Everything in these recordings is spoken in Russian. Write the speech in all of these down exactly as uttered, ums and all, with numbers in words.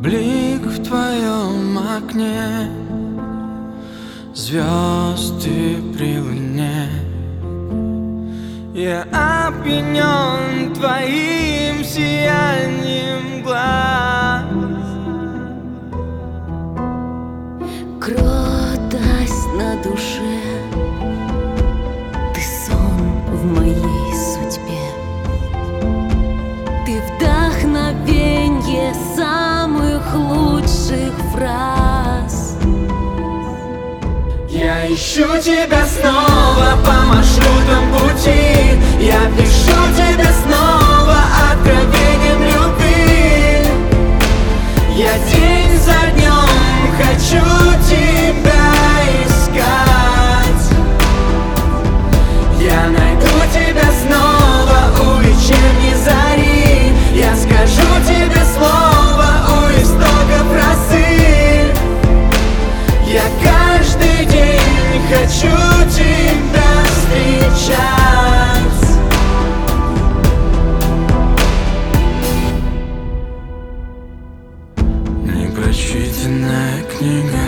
блик в твоем окне, звезды при луне. Я опьянен твоим сиянием глаз. Кротость на душе, ты сон в моей судьбе, ты вдохновенье самых лучших фраз. Я ищу тебя снова по маршрутам пути, я пишу тебе снова откровением любви. Я день за днем хочу тебя искать. Я найду тебя снова у вечерней зари. Я скажу тебе слово у истоков росы. Я каждый день хочу тебя встречать. Непрочитанная книга,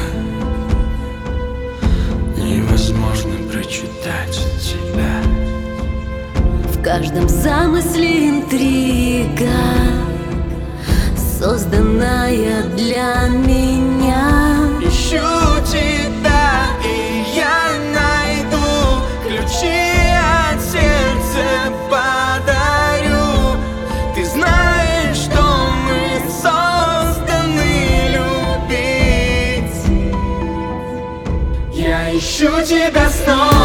невозможно прочитать тебя. В каждом замысле интрига, созданная для меня. Ищу тебя, и я найду ключи от сердца подарю. Ты знаешь, что мы созданы любить. Я ищу тебя снова.